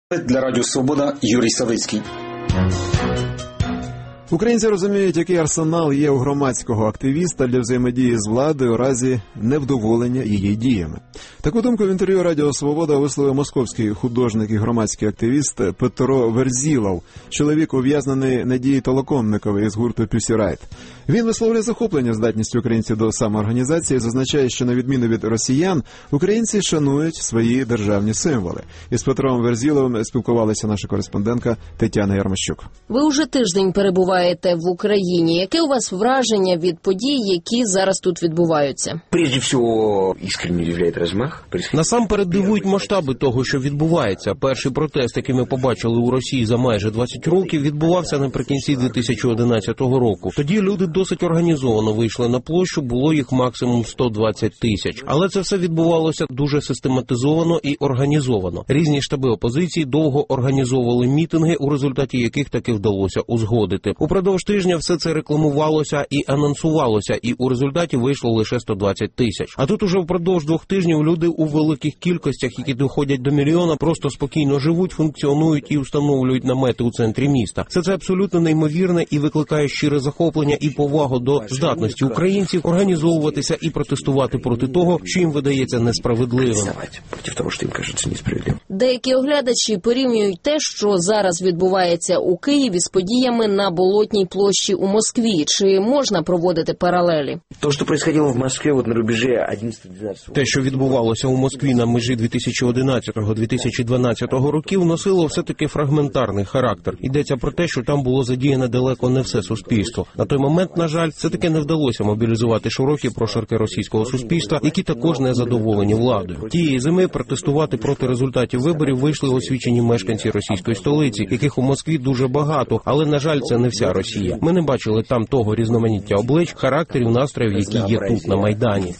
Для Радіо Свобода Юрій Савицький. Українці розуміють, який арсенал є у громадського активіста для взаємодії з владою у разі невдоволення її діями. Таку думку в інтерв'ю Радіо Свобода висловив московський художник і громадський активіст Петро Верзілов, чоловік, ув'язнений Надії Толоконникової з гурту Pussy Riot. Він висловлює захоплення здатністю українців до самоорганізації, зазначає, що на відміну від росіян, українці шанують свої державні символи. Із Петром Верзіловим спілкувалася наша кореспондентка Тетяна Ярмощук. Ви уже тиждень перебуваєте в Україні. Яке у вас враження від подій, які зараз тут відбуваються? Прежде всього, іскренне удивляє розмах. Насамперед дивують масштаби того, що відбувається. Перший протест, який ми побачили у Росії за майже 20 років, відбувався наприкінці 2011 року. Тоді люди досить організовано вийшли на площу, було їх максимум 120 тисяч. Але це все відбувалося дуже систематизовано і організовано. Різні штаби опозиції довго організовували мітинги, у результаті яких таки вдалося узгодити. Упродовж тижня все це рекламувалося і анонсувалося, і у результаті вийшло лише 120 тисяч. А тут уже впродовж 2 тижнів люди у великих кількостях, які доходять до мільйона, просто спокійно живуть, функціонують і встановлюють намети у центрі міста. Все це абсолютно неймовірне і викликає щире захоплення і повагу до здатності українців організовуватися і протестувати проти того, що їм видається несправедливим. Деякі оглядачі порівнюють те, що зараз відбувається у Києві, з подіями на Болотній площі у Москві. Чи можна проводити паралелі? То, що происходило в Москві на рубежі 11-12 Те, що відбувалося у Москві на межі 2011-2012 років, носило все-таки фрагментарний характер. Йдеться про те, що там було задіяне далеко не все суспільство. На той момент, на жаль, все-таки не вдалося мобілізувати широкі прошарки російського суспільства, які також не задоволені владою. Тієї зими протестувати проти результатів виборів вийшли освічені мешканці російської столиці, яких у Москві дуже багато, але, на жаль, це не вся Росія. Ми не бачили там того різноманіття облич, характерів, настроїв, які є тут, на Майдані.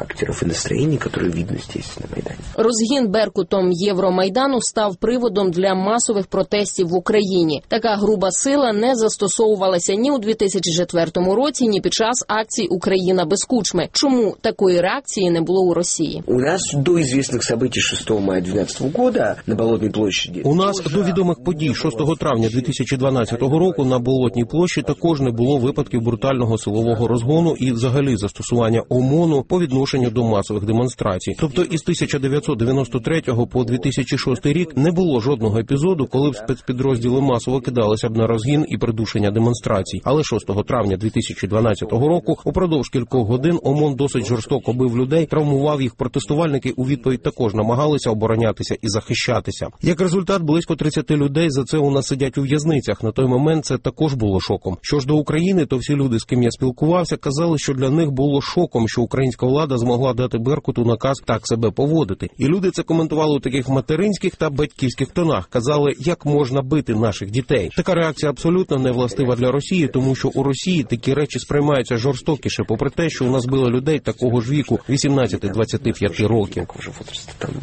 Розгін Беркутом Євромайдану став приводом для масових протестів в Україні. Така груба сила не застосовувалася ні у 2004 році, ні під час акцій «Україна без кучми». Чому такої реакції не було у Росії? У нас до известных событий 6 мая 2012 года на Болотній площаді. У нас до відомих подій 6 травня 2012 року на Болотній площі також не було випадків брутального силового розгону і взагалі застосування ОМОНу по відношенню до масових демонстрацій. Тобто із 1993 по 2006 рік не було жодного епізоду, коли б спецпідрозділи масово кидалися б на розгін і придушення демонстрацій. Але 6 травня 2012 року упродовж кількох годин ОМОН досить жорстоко бив людей, травмував їх. Протестувальники у відповідь також намагалися оборонятися і захищатися. Як результат, близько 30 людей за це у нас сидять у в'язницях. На той момент це також було шоком. Що ж до України, то всі люди, з ким я спілкувався, казали, що для них було шоком, що українська влада змогла дати Беркуту наказ так себе поводити. І люди це коментували у таких материнських та батьківських тонах. Казали, як можна бити наших дітей. Така реакція абсолютно не властива для Росії, тому що у Росії такі речі сприймаються жорстокіше, попри те, що у нас били людей такого ж віку, 18-25 років.